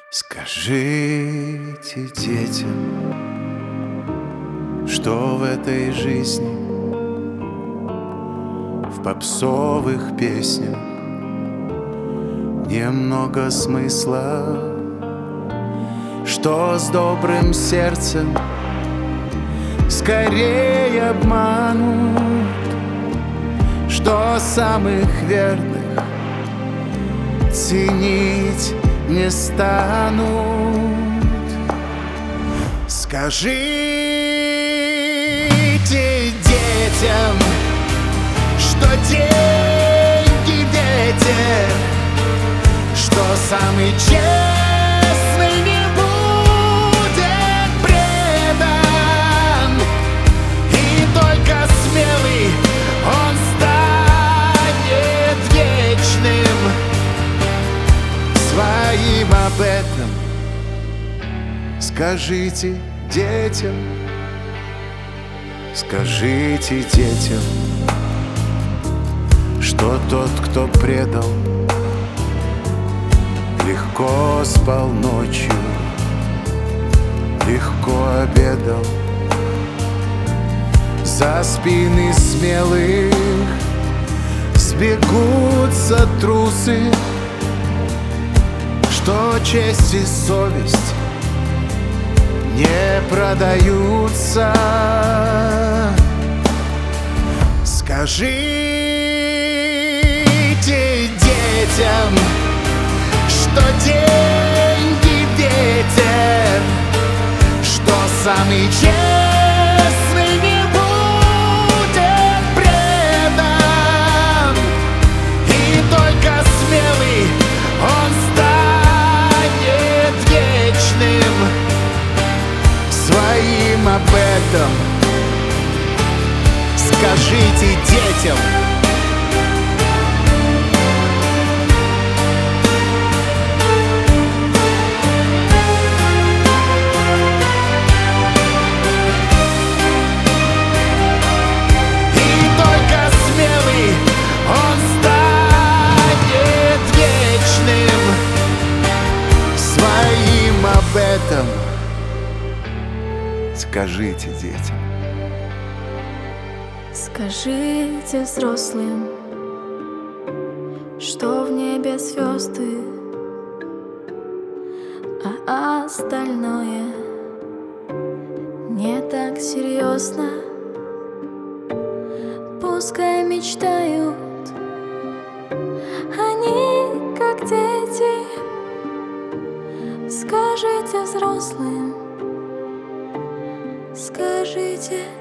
Скажите детям, что в этой жизни, в попсовых песнях немного смысла, что с добрым сердцем скорее обманут, что самых верных ценить не станут. Скажите детям, что деньги ветер, что самый честный не будет предан, и только смелый он станет вечным. Своим об этом скажите детям, скажите детям, что тот, кто предал, легко спал ночью, легко обедал. За спины смелых сбегутся трусы, что честь и совесть не продаются. Скажите детям, что деньги ветер, что самый честный не будет предан, и только смелый он станет вечным. Своим об этом скажите детям. И только смелый он станет вечным. Своим об этом скажите детям. Скажите взрослым, что в небе звезды, а остальное не так серьезно. Пускай мечтают они, как дети. Скажите взрослым, скажите.